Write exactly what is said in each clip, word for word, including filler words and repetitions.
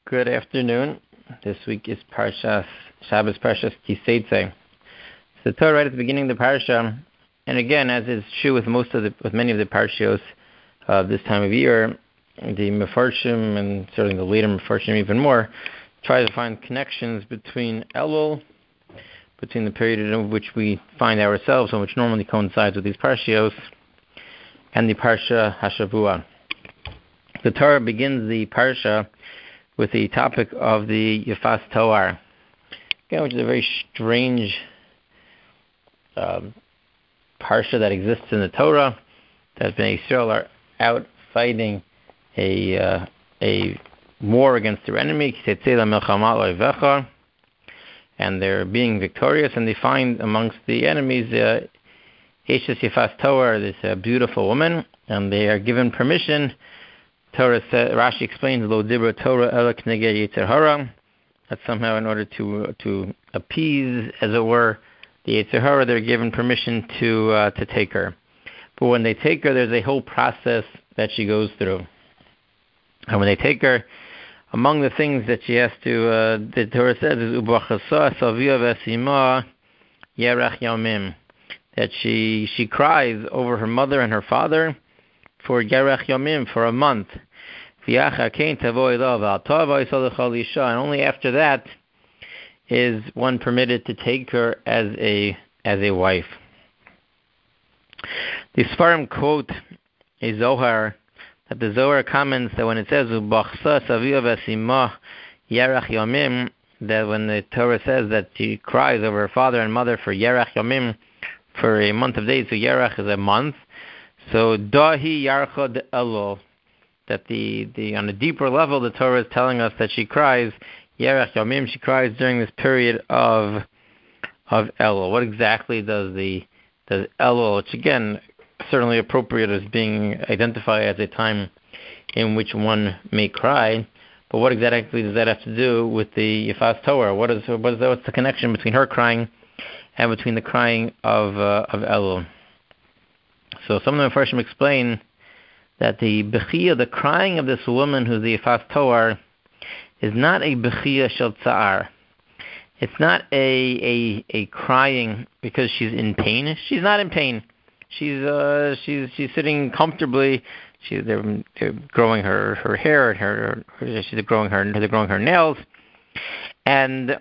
Good afternoon. This week is Parshas Shabbos Parshas Kiseitze. So the Torah right at the beginning of the parsha, and again, as is true with most of the, with many of the parshios uh, this time of year, the Mefarshim and certainly the later Mefarshim even more try to find connections between Elul, between the period in which we find ourselves and which normally coincides with these parshios, and the Parsha Hashavua. The Torah begins the parsha with the topic of the Yefas Toar, again, which is a very strange um, parsha that exists in the Torah. That Bnei Yisrael are out fighting a uh, a war against their enemy, and they're being victorious, and they find amongst the enemies uh, Eshes Yefas Toar, this uh, beautiful woman, and they are given permission. Torah says, Rashi explains, Lo dibra Torah ela k'neged yetzer hara, that somehow in order to to appease, as it were, the yetzer hara, they're given permission to uh, to take her. But when they take her, there's a whole process that she goes through. And when they take her, among the things that she has to, uh, the Torah says, is ubachasa savia v'sima yerach yamim, that she she cries over her mother and her father for Yerach Yomim, for a month. And only after that is one permitted to take her as a as a wife. The Sfarim quote a Zohar, that the Zohar comments that when it says Ubachsa Savia Vesima Yerach Yomim, that when the Torah says that she cries over her father and mother for Yerach Yomim, for a month of days, so Yerach is a month. So Dahi Yarchad Elul, that the, the on a deeper level the Torah is telling us that she cries Yerach Yomim, she cries during this period of of Elul. What exactly does the does Elul, which again certainly appropriate as being identified as a time in which one may cry, but what exactly does that have to do with the Yefas Toar? What is what is what's the connection between her crying and between the crying of uh, of Elul? So some of the Mefarshim explain that the bechiyah, the crying of this woman who's the Yefas Toar, is not a bechiyah shel tza'ar. It's not a, a a crying because she's in pain. She's not in pain. She's uh she's she's sitting comfortably. She's they're, they're growing her, her hair and her, her she's growing her they're growing her nails, and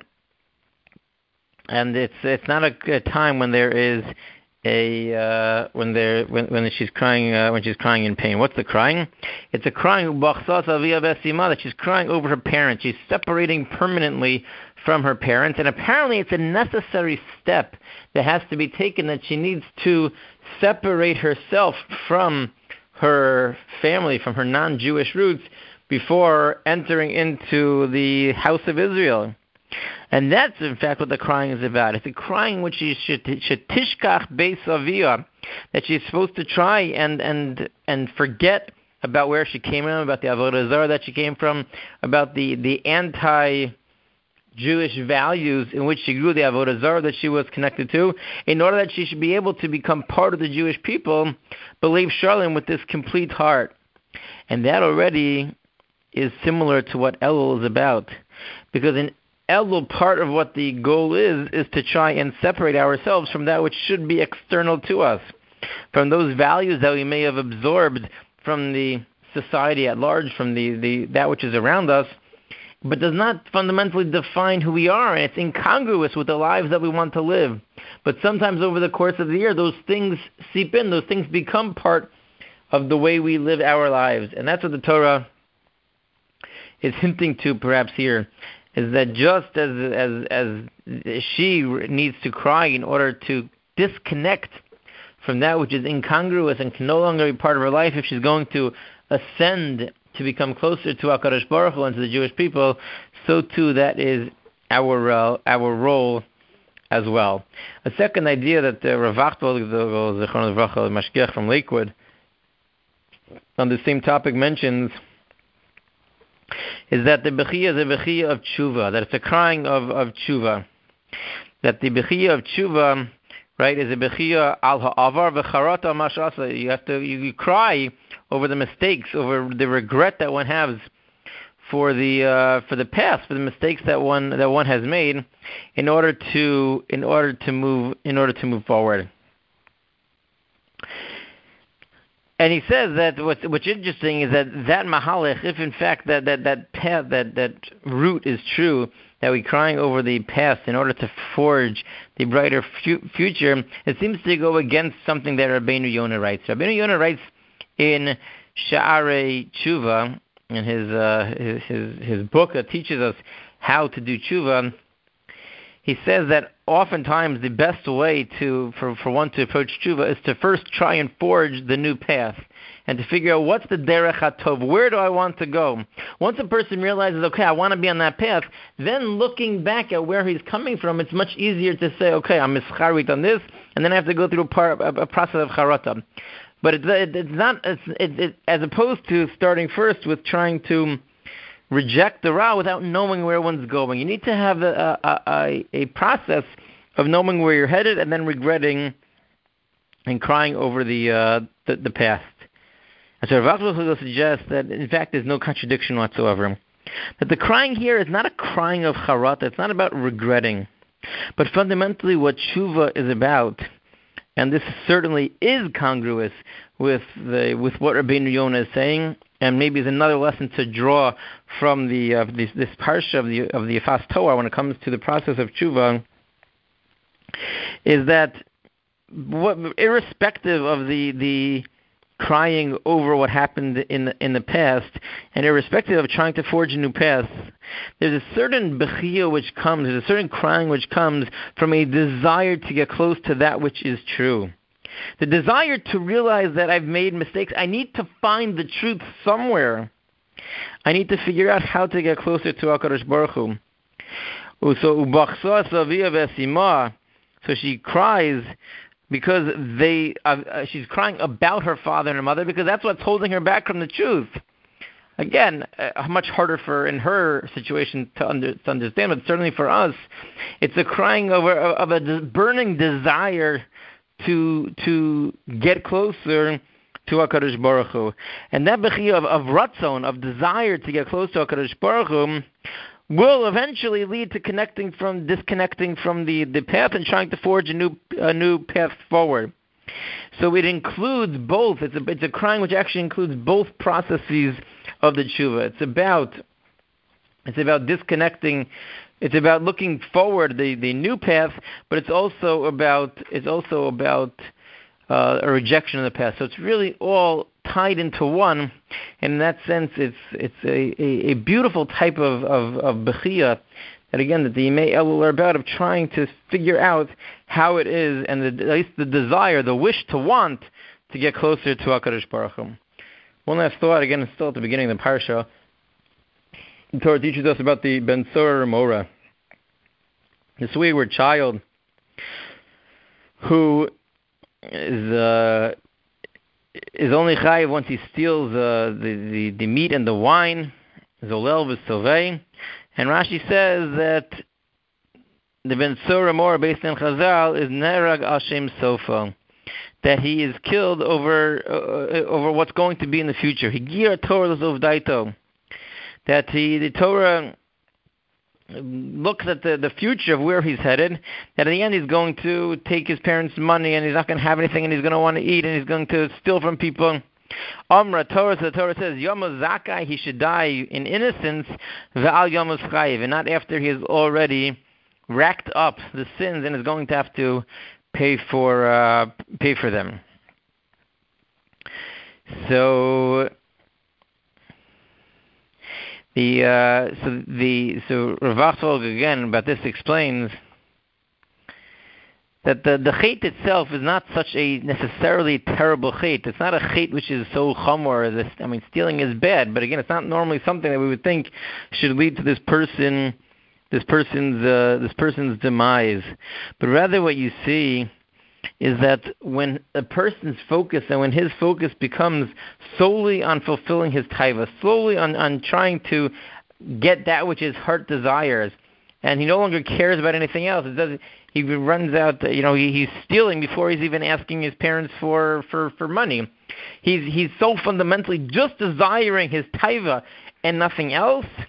and it's it's not a, a time when there is a uh, when there when when she's crying uh, when she's crying in pain. What's the crying? It's a crying that she's crying over her parents. She's separating permanently from her parents, and apparently it's a necessary step that has to be taken, that she needs to separate herself from her family, from her non-Jewish roots, before entering into the house of Israel. And that's, in fact, what the crying is about. It's a crying which she should tishkach beis avia, that she's supposed to try and and and forget about where she came from, about the avodah zarah that she came from, about the the anti-Jewish values in which she grew, the avodah zarah that she was connected to, in order that she should be able to become part of the Jewish people, believe Shalom with this complete heart. And that already is similar to what Elul is about, because in Elul, part of what the goal is, is to try and separate ourselves from that which should be external to us, from those values that we may have absorbed from the society at large, from the, the that which is around us, but does not fundamentally define who we are, and it's incongruous with the lives that we want to live. But sometimes over the course of the year, those things seep in, those things become part of the way we live our lives. And that's what the Torah is hinting to perhaps here, is that just as as as she needs to cry in order to disconnect from that which is incongruous and can no longer be part of her life if she's going to ascend to become closer to HaKadosh Baruch Hu and to the Jewish people, so too that is our uh, our role as well. A second idea that uh, Rav Achtel, the Zichron Livracha, Mashgiach from Lakewood, on the same topic mentions, is that the bechiyah is a bechiyah of tshuva, that it's a crying of, of tshuva. That the bechiyah of tshuva, right, is a bechiyah al ha'avar v'charata mashasa. You have to, you, you cry over the mistakes, over the regret that one has for the uh, for the past, for the mistakes that one that one has made, in order to in order to move in order to move forward. And he says that what's what's interesting is that that mahalech, if in fact that, that, that path, that, that root is true, that we're crying over the past in order to forge the brighter fu- future, it seems to go against something that Rabbeinu Yonah writes. Rabbeinu Yonah writes in Sha'arei Tshuva, in his, uh, his his his book that teaches us how to do tshuva. He says that oftentimes the best way to for, for one to approach tshuva is to first try and forge the new path and to figure out what's the derech hatov, where do I want to go. Once a person realizes, okay, I want to be on that path, then looking back at where he's coming from, it's much easier to say, okay, I'm mischarit on this, and then I have to go through a, part, a, a process of charata. But it's, it, it's not, it's, it, it, as opposed to starting first with trying to reject the Ra without knowing where one's going. You need to have a, a, a, a process of knowing where you're headed and then regretting and crying over the uh, the, the past. And so Rav Achman suggests that, in fact, there's no contradiction whatsoever. That the crying here is not a crying of charata. It's not about regretting. But fundamentally what tshuva is about, and this certainly is congruous with the with what Rabbeinu Yonah is saying, and maybe is another lesson to draw from the uh, this, this parsha of the of the Yefas Torah when it comes to the process of tshuva, is that what, irrespective of the the crying over what happened in the, in the past, and irrespective of trying to forge a new path, there's a certain bechiyah which comes, there's a certain crying which comes from a desire to get close to that which is true. The desire to realize that I've made mistakes. I need to find the truth somewhere. I need to figure out how to get closer to HaKadosh Baruch Hu. So she cries because they. Uh, she's crying about her father and her mother because that's what's holding her back from the truth. Again, uh, much harder for in her situation to, under, to understand, but certainly for us, it's a crying over of a de- burning desire to to get closer to HaKadosh Baruch Hu. And that bechiyah of, of ratzon, of desire to get close to HaKadosh Baruch Hu, will eventually lead to connecting from disconnecting from the, the path and trying to forge a new a new path forward. So it includes both. It's a it's a crying which actually includes both processes of the tshuva. It's about it's about disconnecting. It's about looking forward, the, the new path, but it's also about it's also about uh, a rejection of the past. So it's really all tied into one. And in that sense, it's it's a, a, a beautiful type of of, of bechiyah that again that the Yimei Elul are about, of trying to figure out how it is, and the, at least the desire, the wish to want to get closer to HaKadosh Baruch Hu. One last thought, again, it's still at the beginning of the parsha. The Torah teaches us about the Ben Tzur Mora, this wayward child who is uh, is only chayiv once he steals uh, the, the the meat and the wine, zolel v'sovei. And Rashi says that the Ben Tzur Mora, based on Chazal, is nerag al shem sofo, that he is killed over uh, over what's going to be in the future. Higir Torah l'zovdaito, that he, the Torah looks at the, the future of where he's headed, that in the end he's going to take his parents' money and he's not going to have anything and he's going to want to eat and he's going to steal from people. Amra Torah, so the Torah says, Yom Zakai, he should die in innocence, V'al Yom Chayiv, and not after he has already racked up the sins and is going to have to pay for uh, pay for them. So the uh, so the so Rav Achman again about this explains that the the chait itself is not such a necessarily terrible chait. It's not a chait which is so chamor. This, I mean, stealing is bad, but again, it's not normally something that we would think should lead to this person, this person's uh, this person's demise. But rather, what you see is that when a person's focus and when his focus becomes solely on fulfilling his taiva, solely on, on trying to get that which his heart desires, and he no longer cares about anything else. It doesn't. He runs out. You know, he, he's stealing before he's even asking his parents for, for, for money. He's he's so fundamentally just desiring his taiva and nothing else.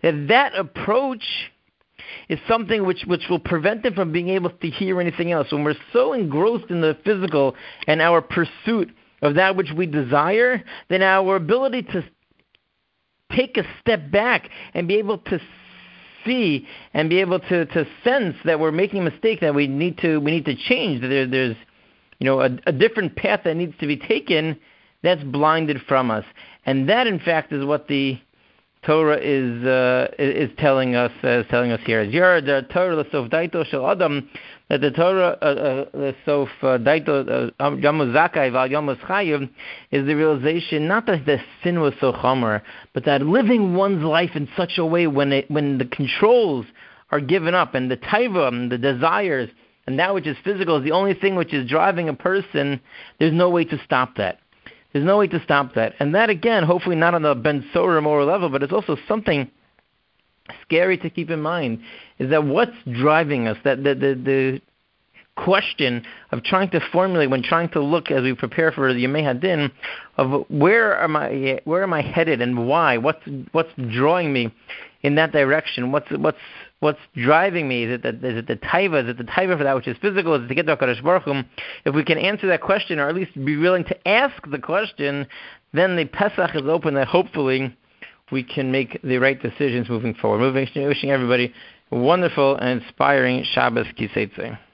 that that approach is something which, which will prevent them from being able to hear anything else. When we're so engrossed in the physical and our pursuit of that which we desire, then our ability to take a step back and be able to see and be able to, to sense that we're making a mistake, that we need to we need to change, that there, there's you know a, a different path that needs to be taken, that's blinded from us. And that, in fact, is what the Torah is uh, is telling us uh, is telling us here. The Torah l'sof daito shel Adam, that the Torah l'sof daito Yomos Zakai val Yomos Chayiv is the realization not that the sin was so chomer, but that living one's life in such a way when it, when the controls are given up and the taiva, and the desires, and that which is physical is the only thing which is driving a person, there's no way to stop that. There's no way to stop that. And that, again, hopefully not on the Ben Sora moral level, but it's also something scary to keep in mind, is that what's driving us, that the, the, the question of trying to formulate, when trying to look as we prepare for the Yemei Hadin, of where am I, where am I headed and why? What's what's drawing me in that direction? What's what's what's driving me? Is it the, is it the taiva? Is it the taiva for that which is physical? Is it to get to HaKadosh Baruch Hu? If we can answer that question, or at least be willing to ask the question, then the Pesach is open that hopefully we can make the right decisions moving forward. Moving, wishing everybody a wonderful and inspiring Shabbos Ki Seitzei.